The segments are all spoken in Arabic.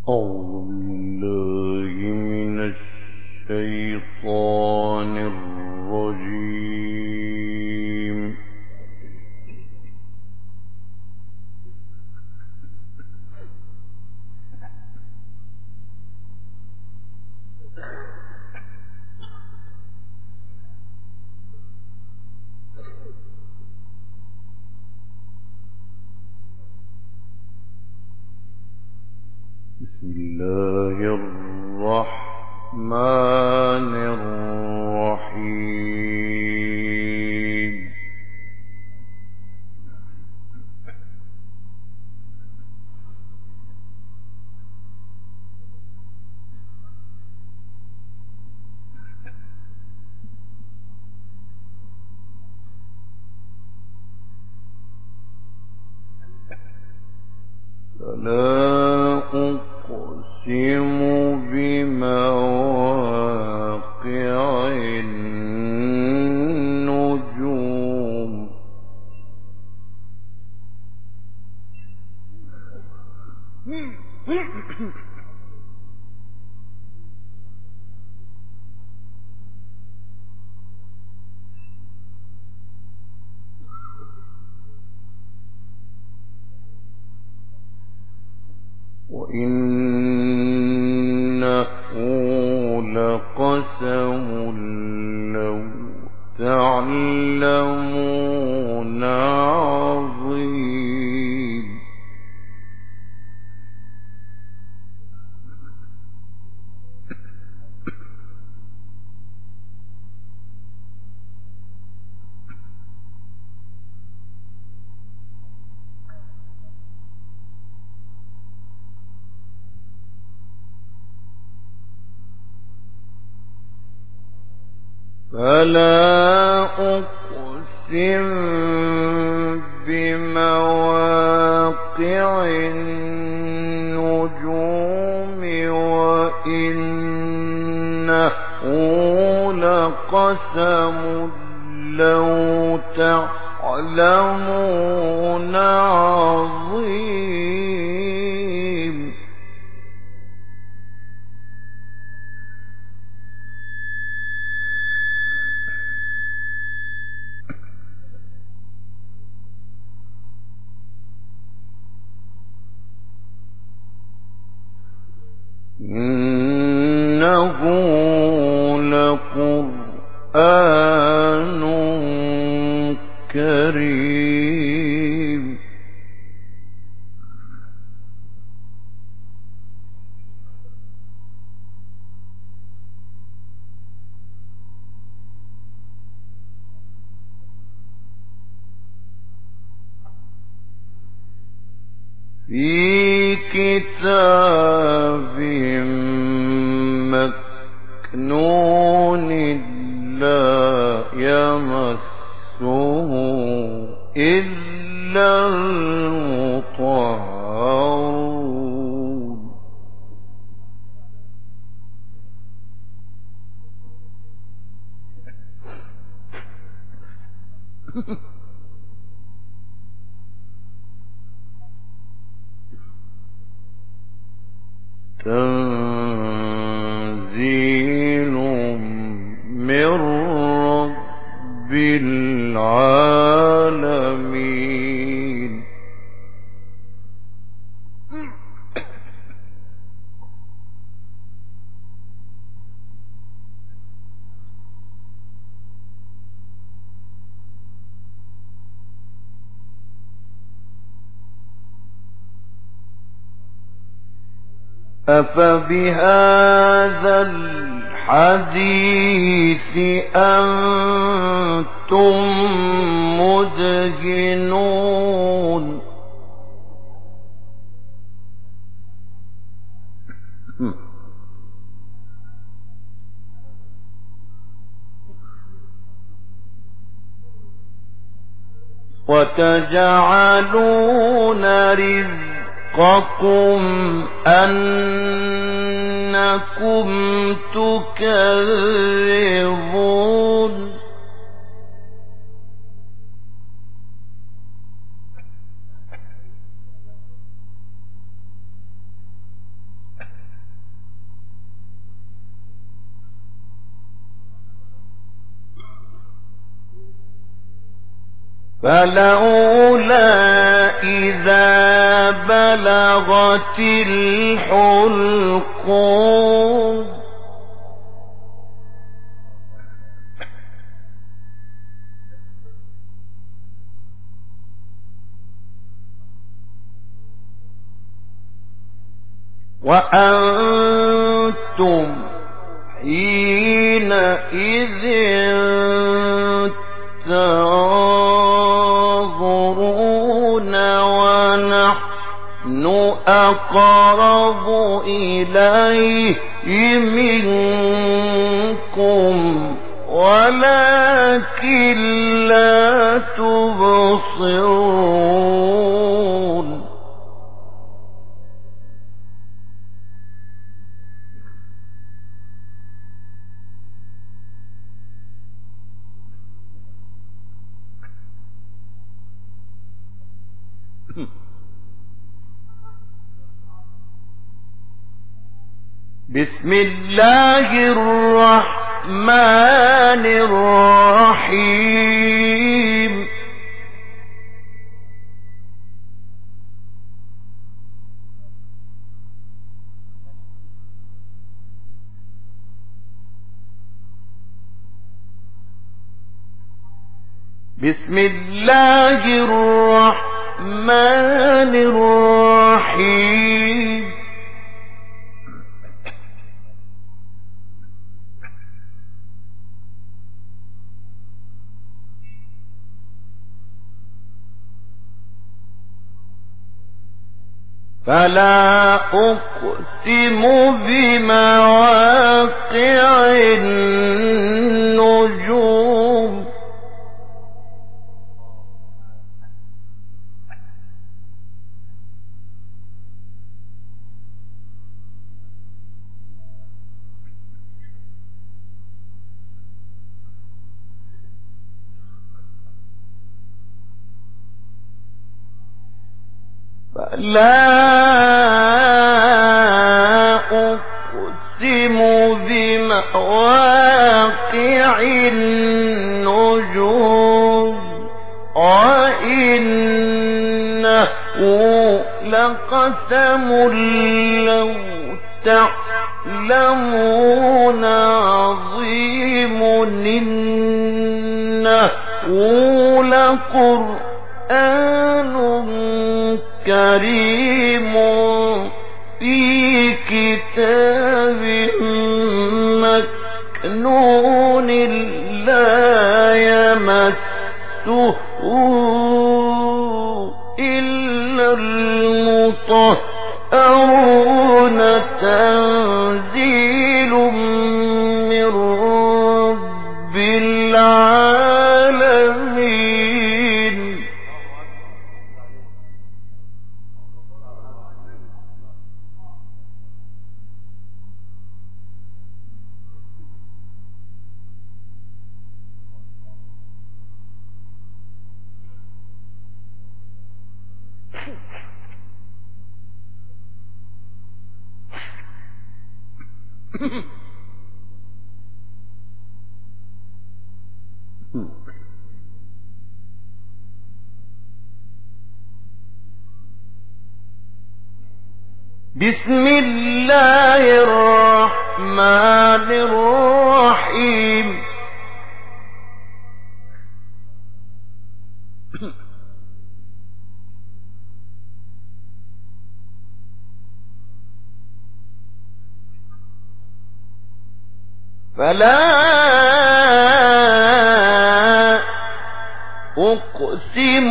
أعوذ بالله من الشيطان الرجيم. بسم الله الرحمن الرحيم. فلا أقسم بمواقع النجوم. وإنه لقسم لو تعلمون عظيم. فلا أقسم بمواقع النجوم وإنه لقسم لو تعلمون عظيم. إنه لقرآن كريم. في كتاب مكنون لا يمسه إلا المطهرون. تنزيل من رب العالمين. أفبهذا الحديث أنتم مدهنون. وتجعلون رزقكم أنكم تكذبون. فلولا إذا بلغت الحلقوم وأنتم حينئذ تنظرون ونحن أقرب إليه منكم ولكن لا تبصرون بسم الله الرحمن الرحيم بسم الله الرحمن الرحيم فلا أقسم بمواقع النجوم فلا أقسم بمواقع النجوم وإنه لقسم لو تعلمون عظيم إنه لقرآن كريم في كتاب مكنون لا يمسه إلا المطهرون تنزيل من رب العالمين بسم الله الرحمن الرحيم فلا أقسم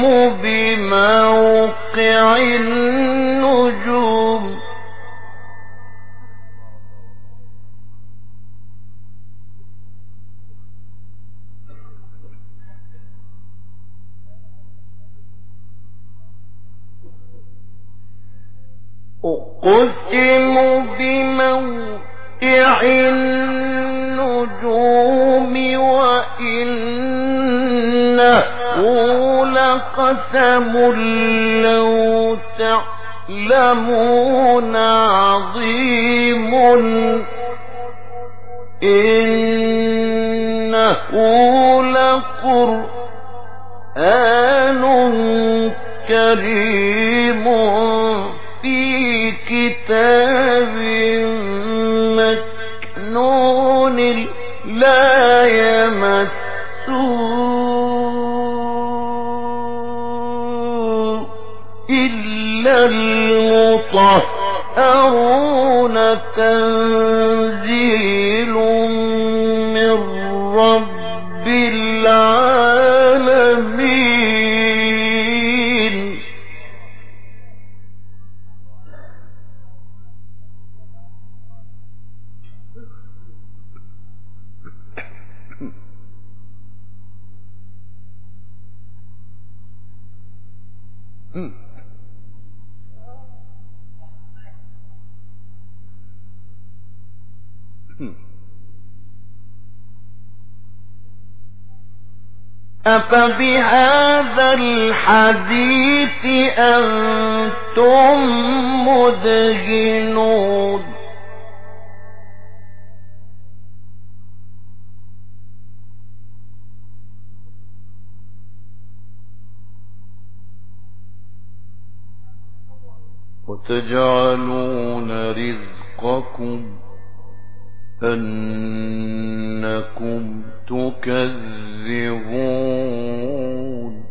بموقع النجوم أقسم بموقع النجوم وإنه لقسم لو تعلمون عظيم إنه لقرآن كتاب مكنون لا يمسه إلا المطهرون تنزيل من رب العالمين. أفبهذا الحديث أنتم مدهنون وتجعلون رزقكم أنكم تكذبون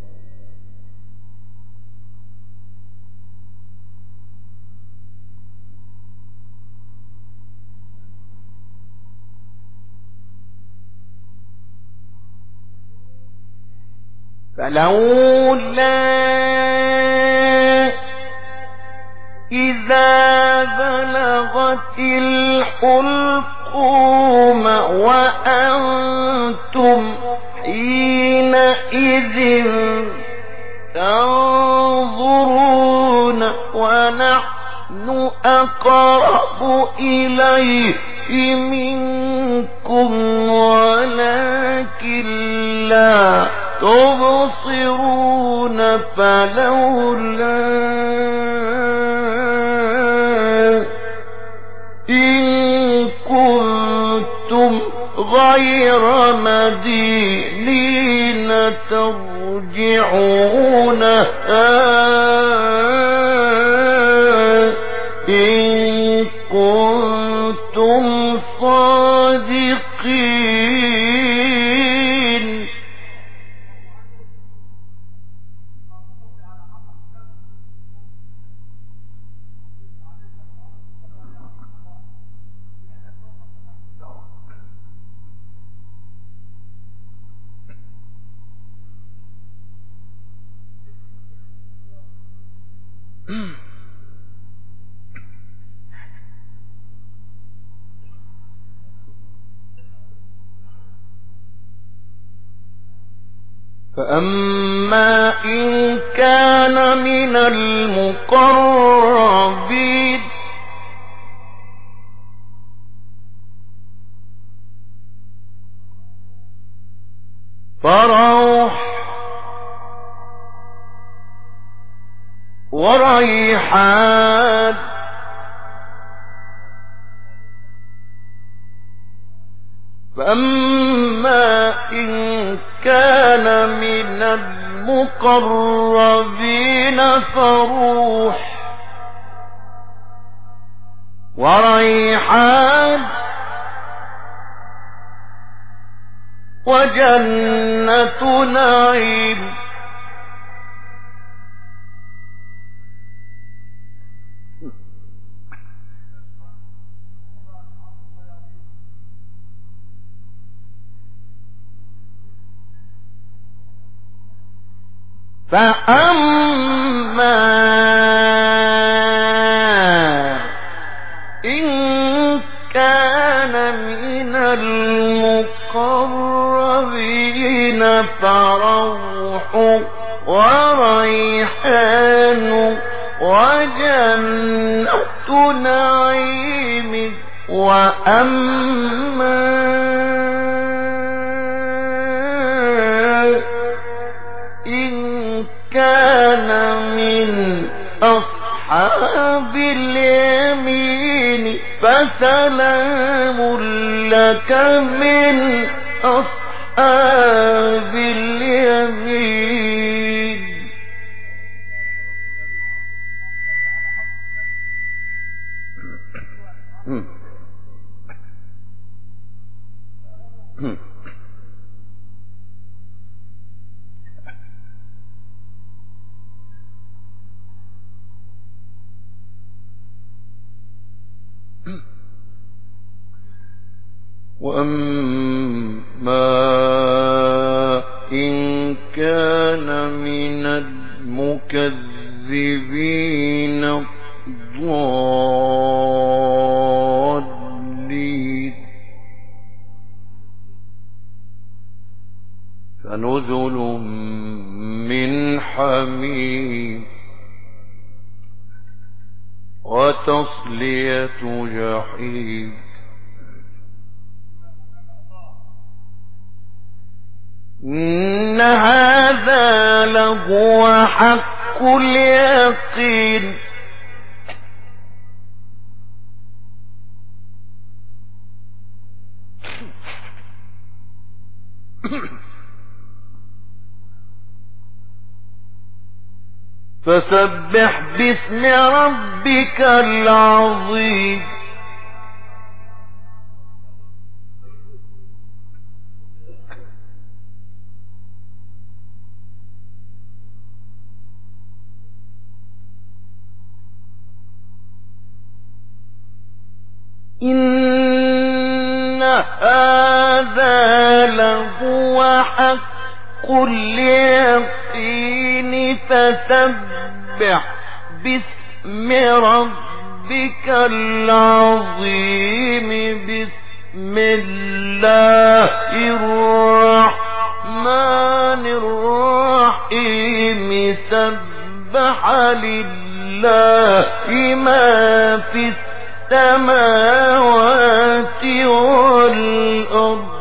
فلولا إذا بلغت الحلقوم وأنتم حينئذ تنظرون ونحن أقرب إليه منكم ولكن لا تبصرون فلولا إن كنتم غير مدينين ترجعونها إن كنتم صادقين. فأما إن كان من المقربين فروح وريحان فأما إن كان من المقربين فروح وريحان وجنة نعيم فأما إن كان من المقربين فروح وريحان وجنة نعيم وأما كان من أصحاب اليمين فسلام لك من أصحاب اليمين وأما إن كان من المكذبين الضالين فنزل من حميم وتصلية جحيم إن هذا لهو حق اليقين فسبح باسم ربك العظيم إن هذا لهو حق اليقين فسبح باسم ربك العظيم بسم الله الرحمن الرحيم سبح لله ما في السماوات والأرض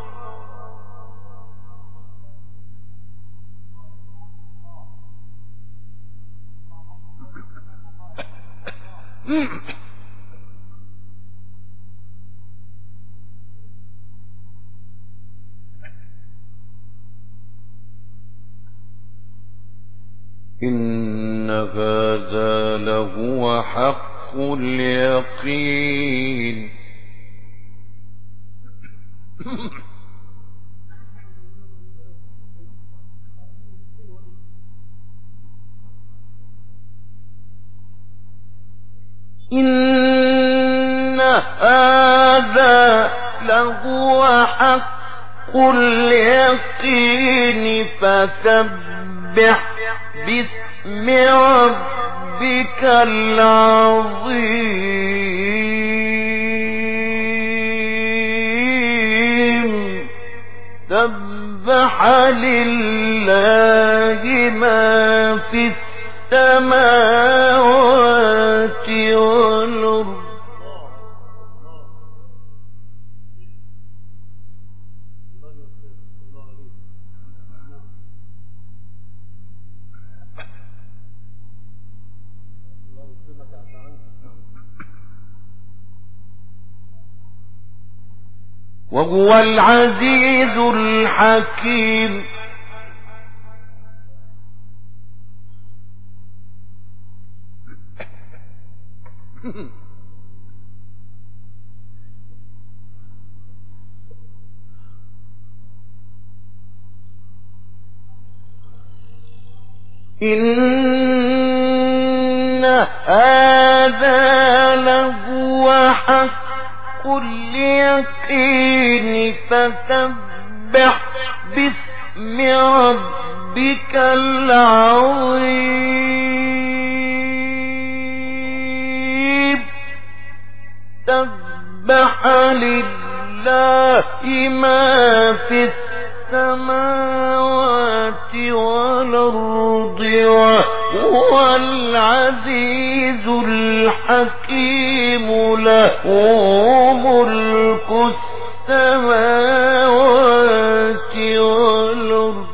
إن هذا لهو حق اليقين إن هذا لهو حق اليقين فسبح باسم ربك العظيم سبح لله ما في السماوات والأرض وهو العزيز الحكيم إن هذا لهو حق اليقين فسبح باسم ربك العظيم سبح لله ما في السماوات والأرض وهو العزيز الحكيم له ملك السماوات والأرض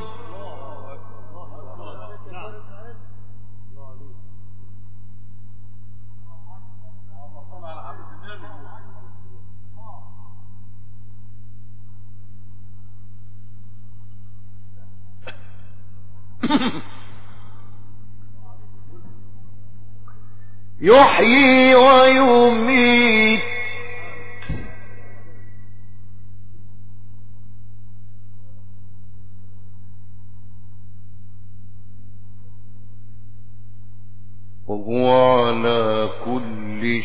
يحيي ويميت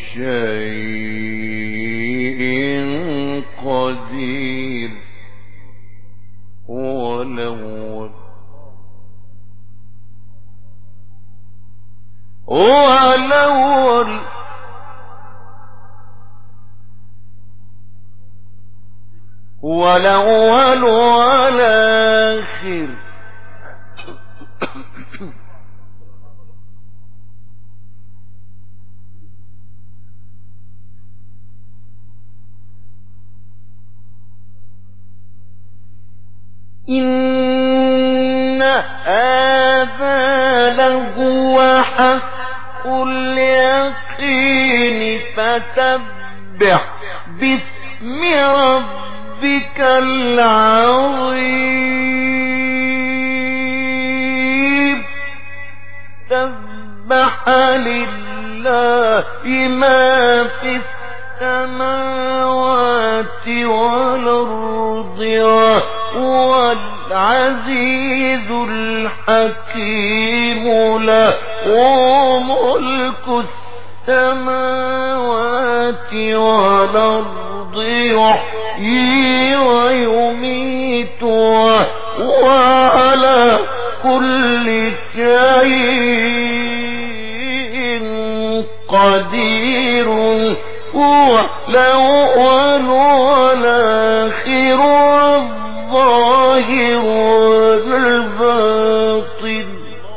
شيء قدير. هو الأول هو الأول هو الأول والآخر. إن هذا لهو حق اليقين فسبح باسم ربك العظيم. سبح لله ما في السماوات والأرض وهو العزيز الحكيم. له ملك السماوات والأرض يحيي ويميت وهو على كل شيء قدير. هو الأول والآخر والظاهر والباطن.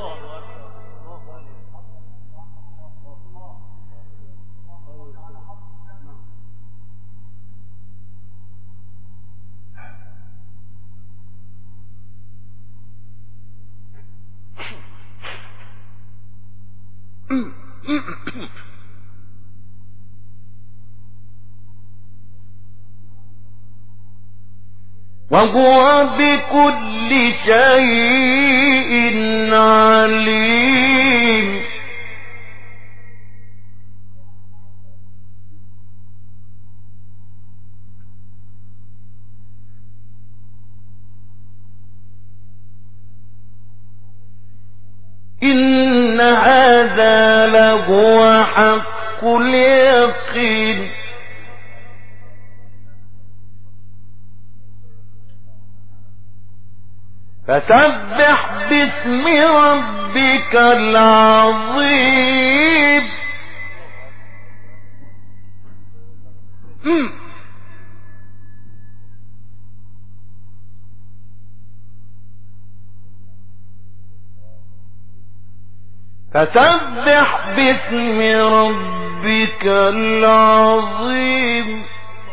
وهو بكل شيء عليم. إن هذا لهو حق اليقين فسبح باسم ربك العظيم. فسبح باسم ربك العظيم.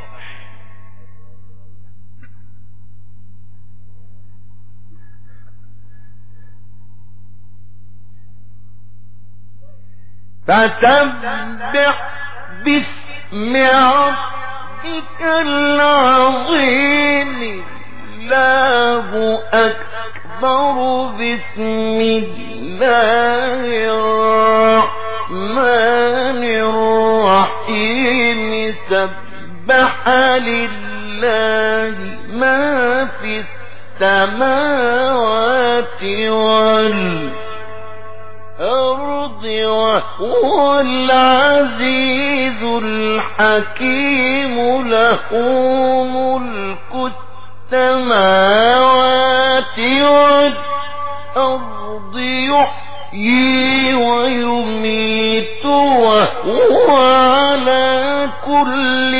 فسبح باسم ربك العظيم. الله أكبر. بسم الله الرحمن الرحيم. سبح لله ما في السماوات والأرض وهو العزيز الحكيم. له ملك السماوات والأرض يحيي ويميت وهو على كل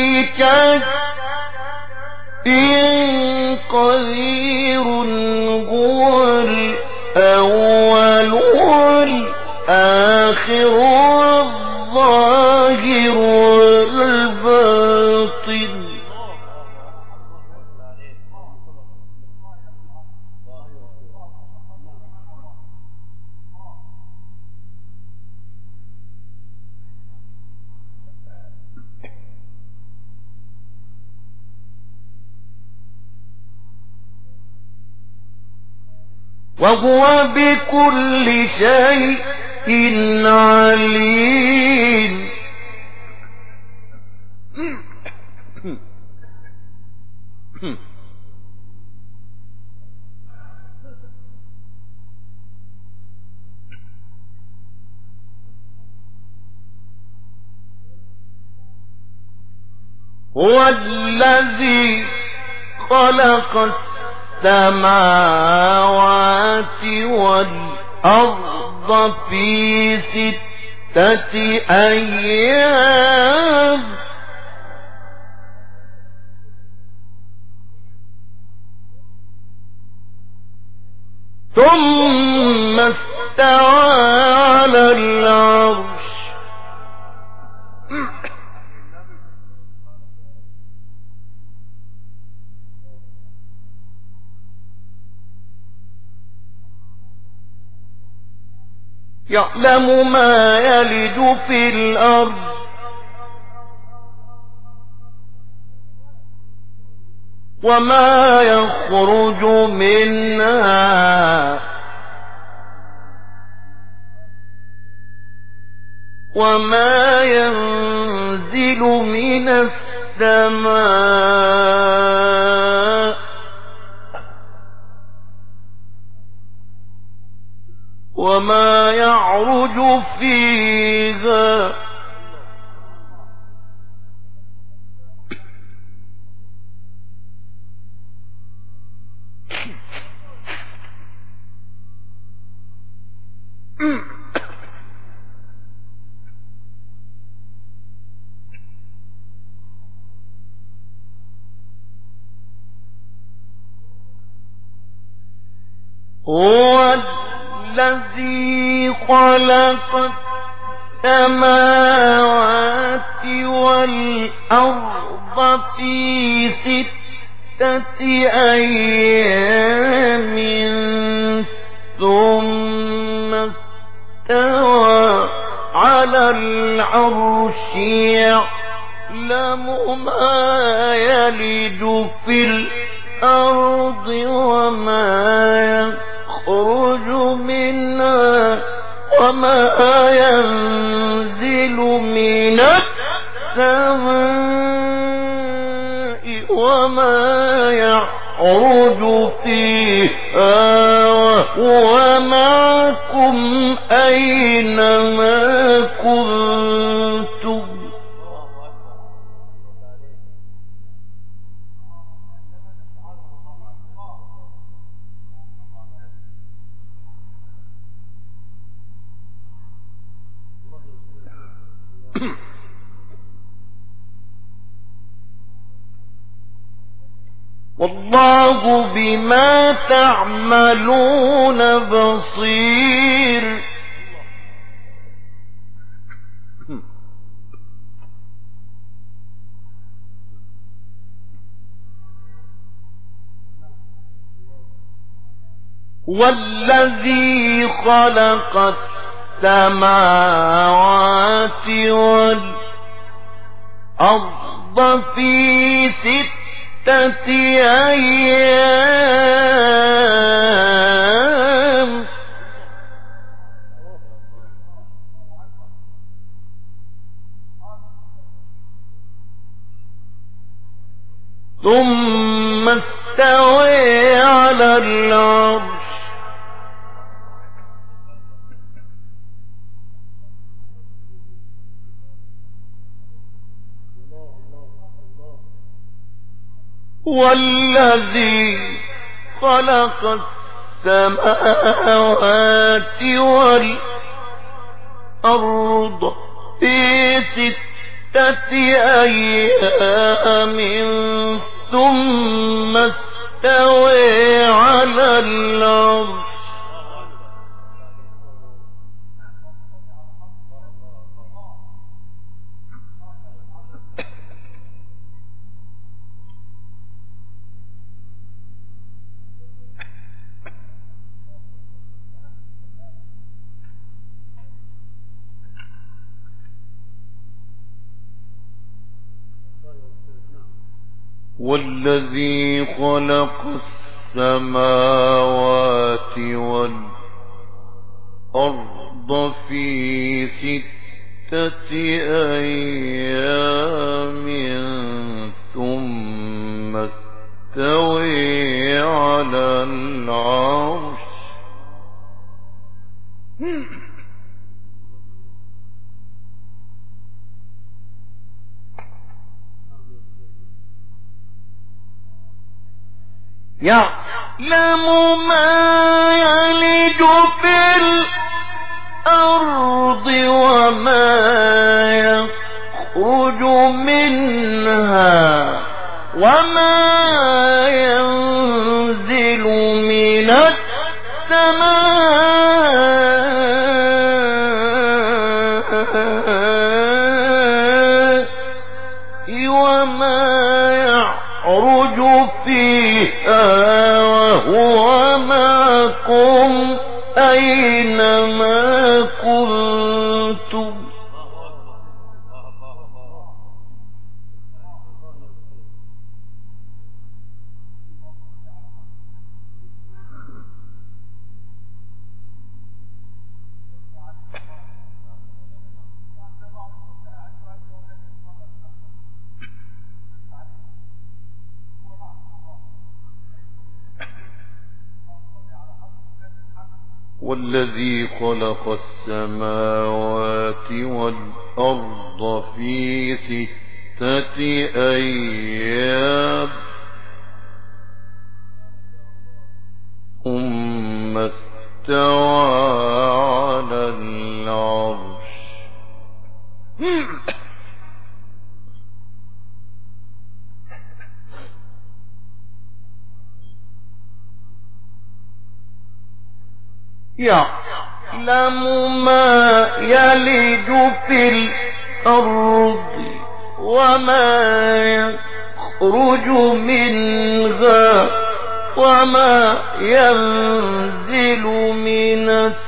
شيء قدير. هو الأول والآخر والظاهر والباطن. وهو بكل شيء عليم. هو الذي خلق السماوات والأرض في 6 أيام ثم استوى على العرش يعلم ما يلج في الأرض وما يخرج منها وما ينزل من السماء وما يعرج فيها هو الذي خلق السماوات والأرض في 6 أيام ثم استوى على العرش يعلم ما يلج في الأرض وما يخرج منها وما ينزل من السماء وما يعرج فيها وهو معكم أينما كنتم والله بما تعملون بصير والذي خلق السماوات والأرض في 6 أيام ثم استوى على العرش والذي خلق السماوات والأرض في 6 أيام ثم استوى على العرش والذي خلق السماوات والأرض في 6 أيام ثم استوى على العرش يعلم ما يلج في الأرض وما يخرج منها وما ينزل من السماء وما يعرج فيها وهو معكم أينما كنتم والذي خلق السماوات والأرض في 6 أيام ثم استوى على العرش يعلم ما يلج في الأرض وما يخرج منها وما ينزل من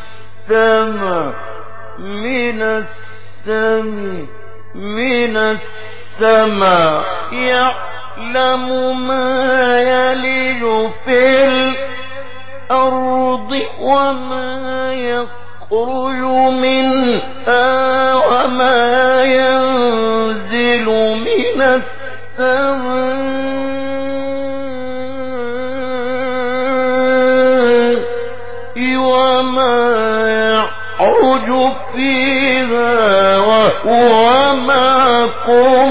السماء يعلم ما يلج في الأرض وما يخرج منها وما ينزل من السماء وما يعرج فيها وهو معكم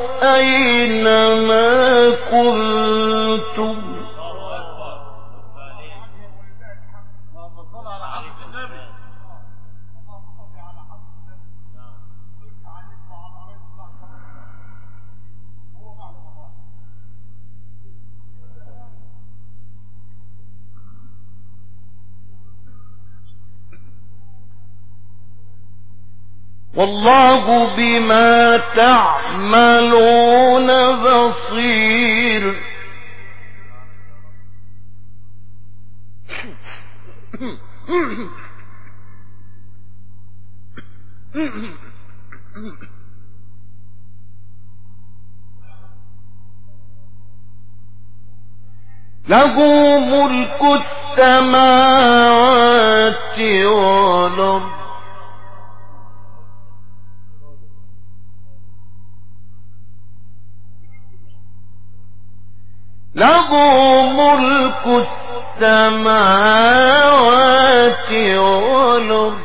أينما كنتم والله بما تعملون بصير له ملك السماوات والأرض له ملك السماوات والأرض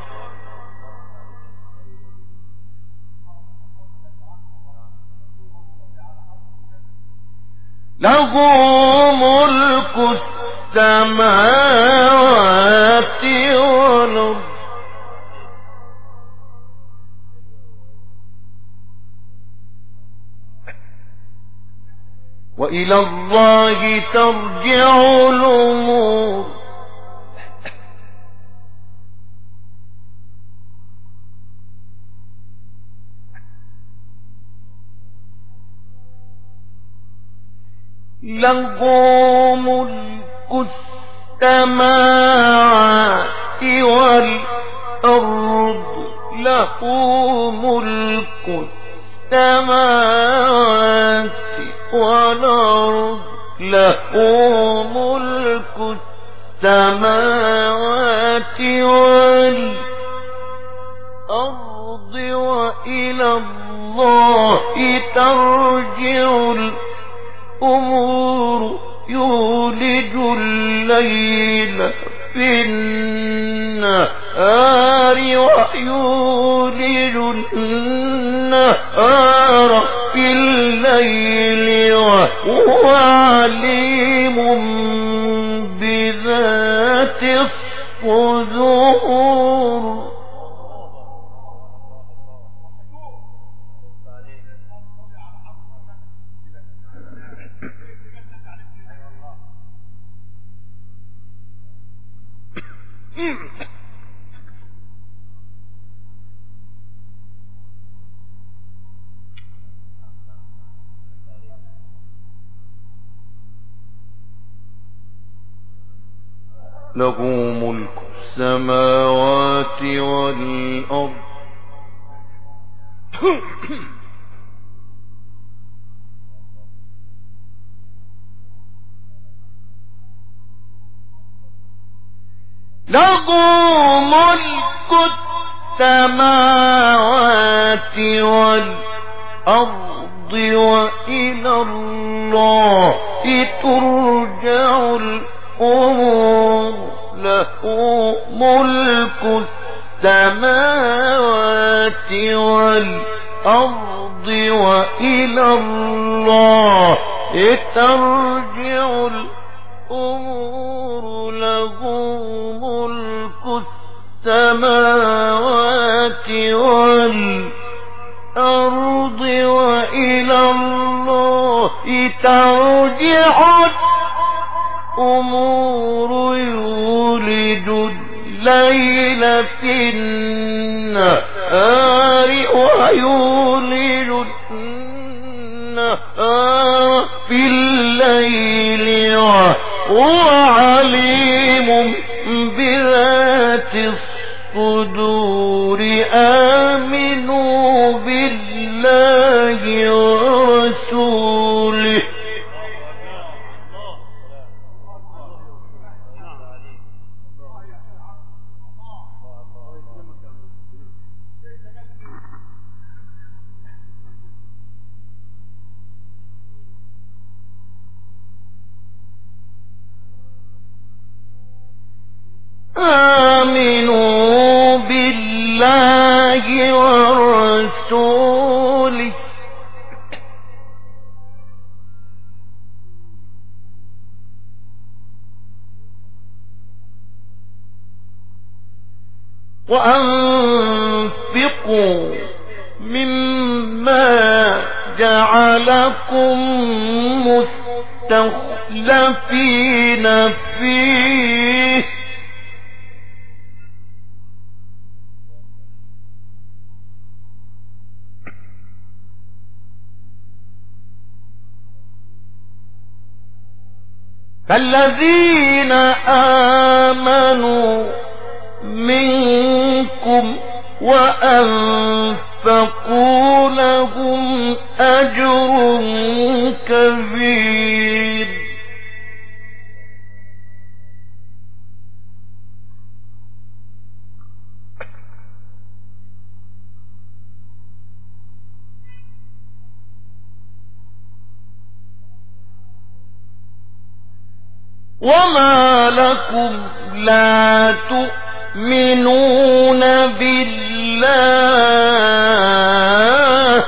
له ملك السماوات والأرض وإلى الله ترجع الأمور له ملك السماوات والأرض له ملك السماوات والأرض له ملك السماوات والأرض وإلى الله ترجع الأمور يولج الليل في النهار ويولج النهار في الليل وهو عليم ظهور له ملك السماوات والأرض له ملك السماوات والأرض وإلى الله ترجع الأمور له ملك السماوات والأرض وإلى الله ترجع الأمور له ملك السماوات والأرض وإلى الله ترجع الأمور يولج الليل في النهار ويولج النهار في الليل وهو عليم بذات الصدور آمنوا بالله ورسوله آمنوا بالله ورسوله وأنفقوا مما جعلكم مستخلفين فيه فالذين آمنوا منكم وأنفقوا لهم أجر كبير وما لكم لا تؤمنون بالله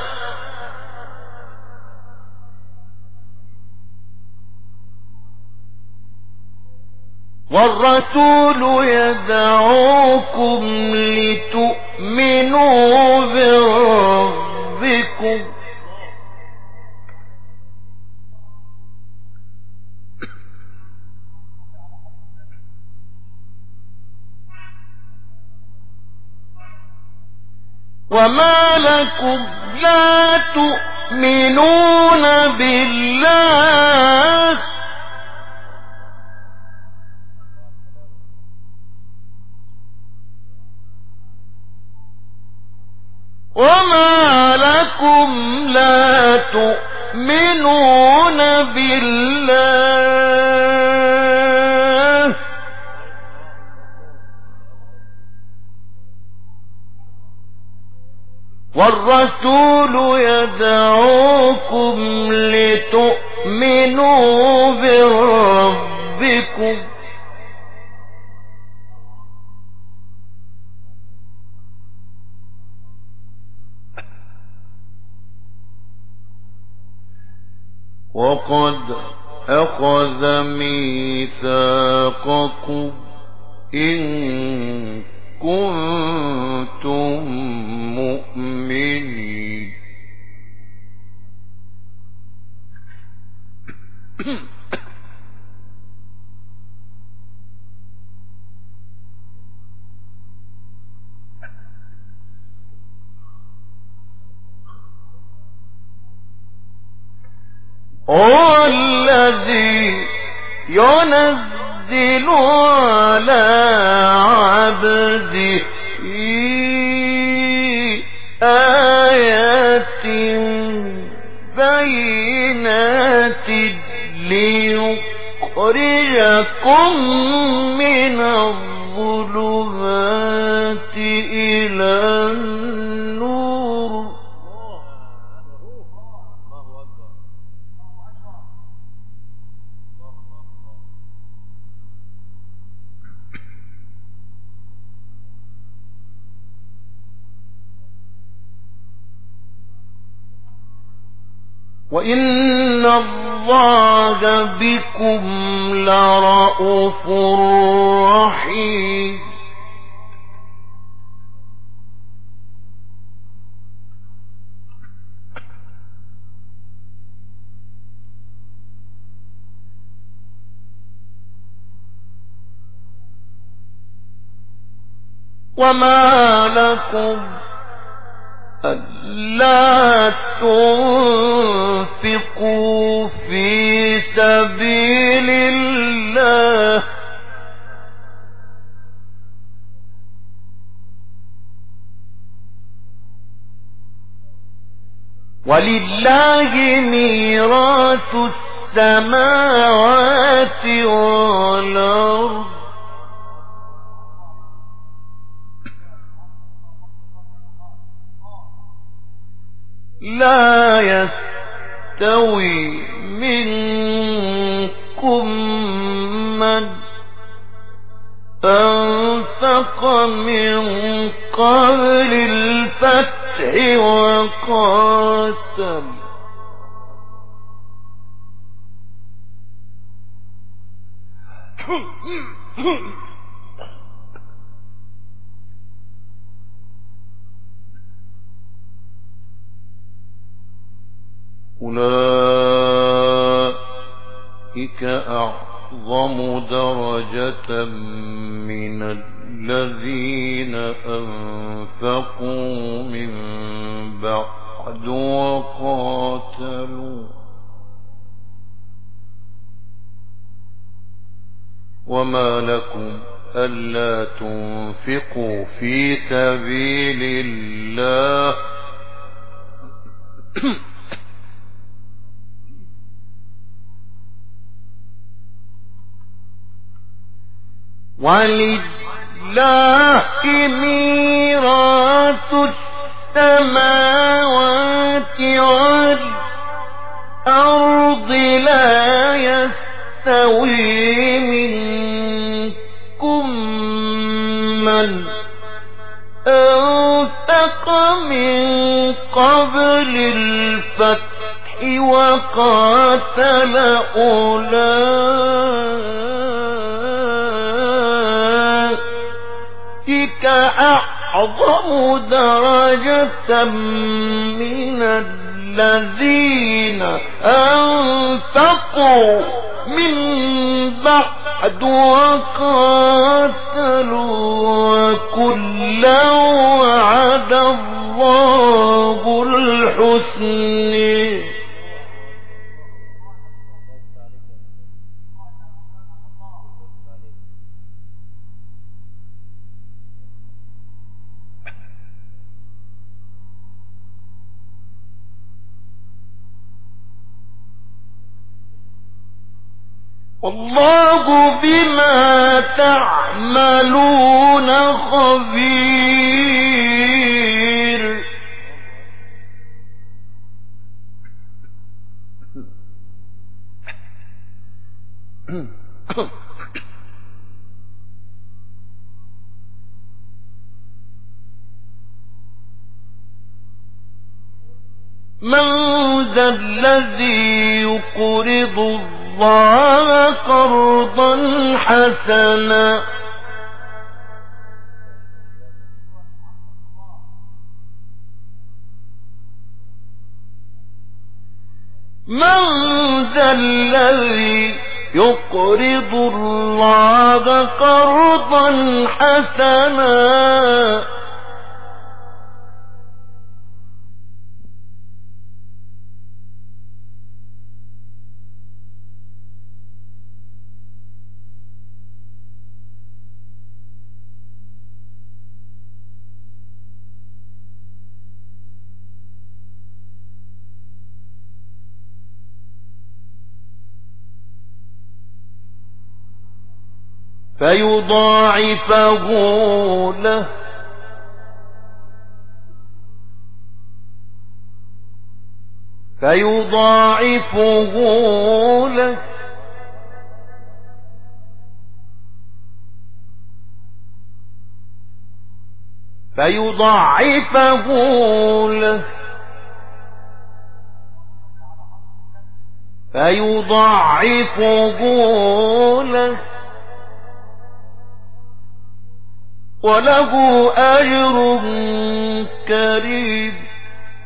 والرسول يدعوكم لتؤمنوا بربكم وما لكم لا تؤمنون بالله وما لكم لا تؤمنون بالله والرسول يدعوكم لتؤمنوا بربكم وقد أخذ ميثاقكم إن كنتم مؤمنين. هو الذي ينزل على عبده آيات بينات ليخرجكم من الظلمات إلى النور. وإن الله بكم لرءوف رحيم. وما لكم ألا تنفقوا في سبيل الله ولله ميراث السماوات والأرض لا يستوي منكم من أنفق من قبل الفتح وقاتل أولئك أعظم درجة من الذين أنفقوا من بعد وقاتلوا وما لكم ألا تنفقوا في سبيل الله ولله ميراث السماوات والأرض لا يستوي منكم من أنفق من قبل الفتح وقاتل أولئك أعظم درجة من الذين أنفقوا من بعد وقاتلوا وكلا وعد الله الحسنى والله بما تعملون خبير. من ذا الذي يقرض الله قرضا حسنا من ذا الذي يقرض الله قرضا حسنا فيضاعفه له فيضاعفه له فيضاعفه له فيضاعفه له وله أجر كريم.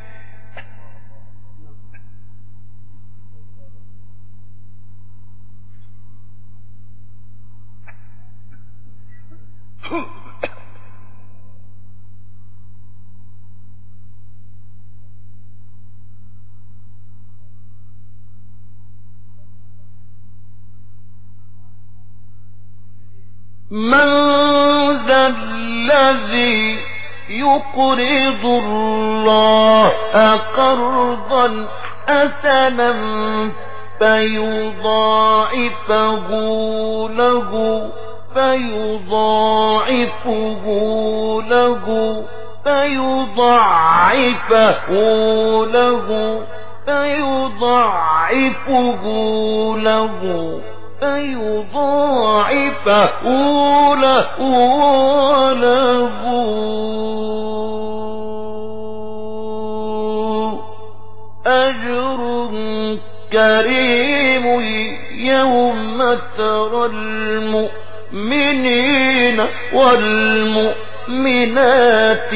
من ذا الذي يقرض الله قرضا حسنا فيضاعفه له فيضاعفه له فيضاعفه له فيضاعفه له فيضاعفه له وله أجر كريم. يوم ترى المؤمنين والمؤمنات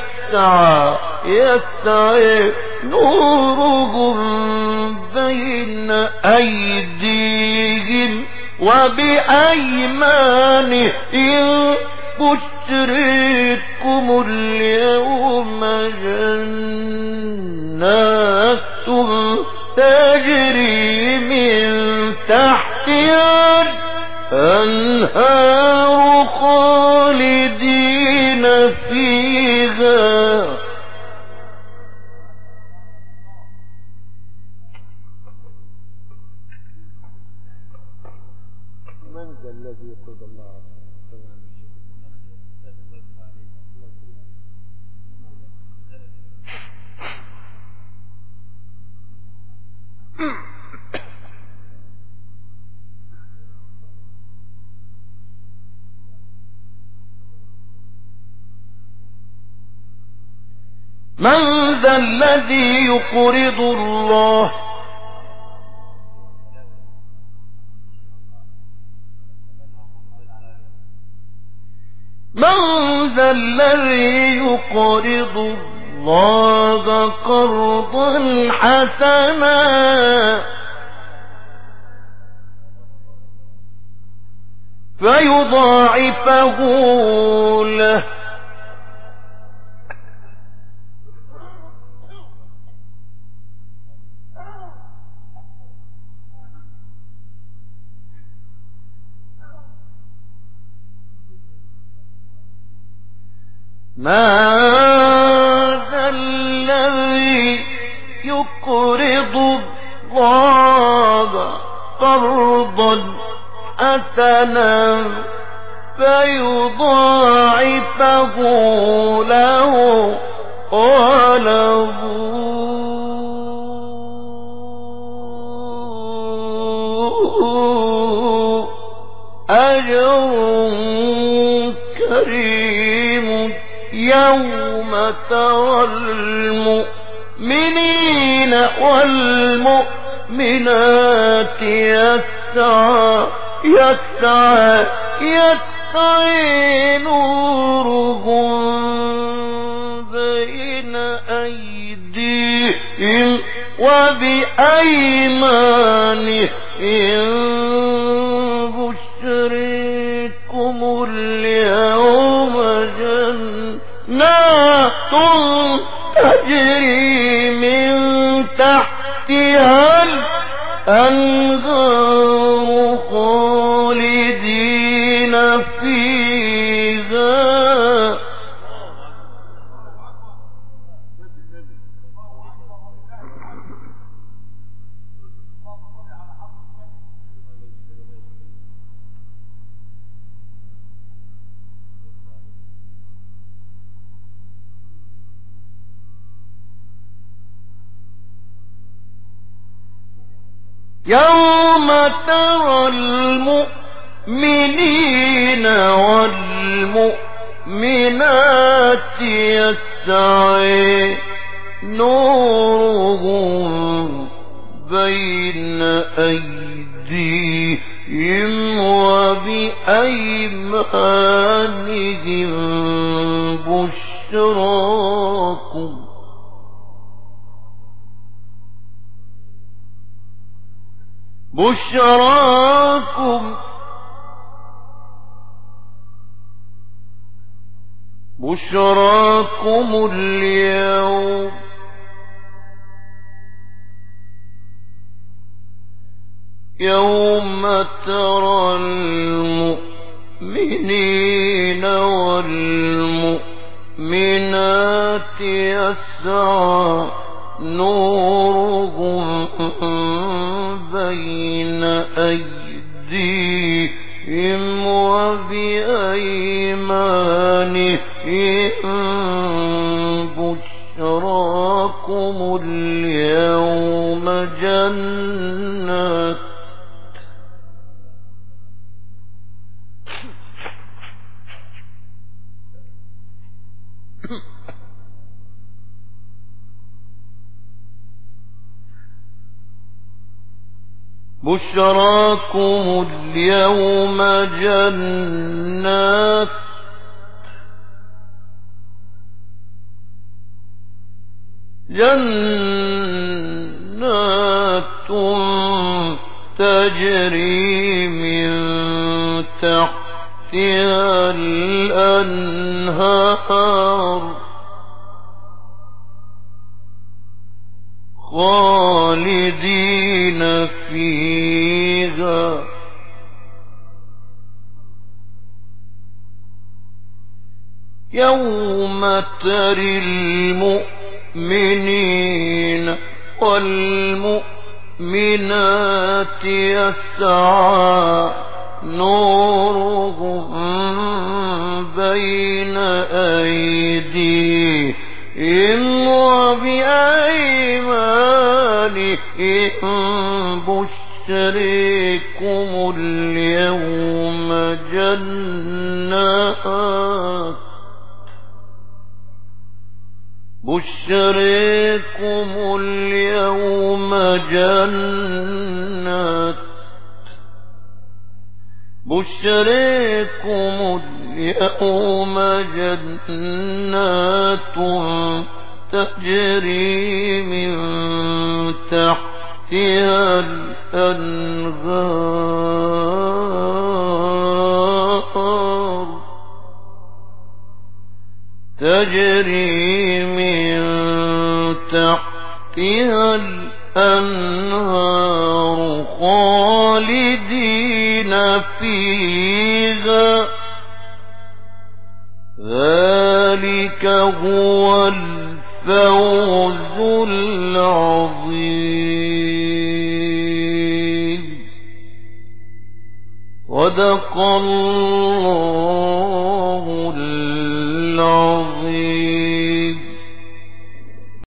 يسعى نورهم بين أيديهم وبأيمانهم بشركم اليوم جنات تجري من تحتها الأنهار خالدين فيها من ذا الذي يقرض الله من ذا الذي يقرض الله من ذا الذي يقرض الله قرضا حسنا فيضاعفه له ماذا الذي يقرض الله قرضا حسنا فيضاعفه له وله أجر كريم. يوم ترى المؤمنين والمؤمنات يسعى نورهم بين أيديهم وبأيمانهم بشركم اليوم جنات تجري من تحتها الأنهار خالدين فيها يوم ترى المؤمنين والمؤمنات يسعى نورهم بين أيديهم وبأيمانهم بشراكم اليوم يوم ترى المؤمنين والمؤمنات يسعى نورهم بين أيديهم وبأيمانهم بشراكم اليوم جنات بشراكم اليوم جنات تجري من تحتها الأنهار خالدين فيها يوم ترى المؤمنين والمؤمنات يسعى نورهم بين أيديهم وبأيمانهم بشركم اليوم جنات تجري من تحتها الأنهار خالدين فيها ذلك هو الفوز العظيم صدق الله العظيم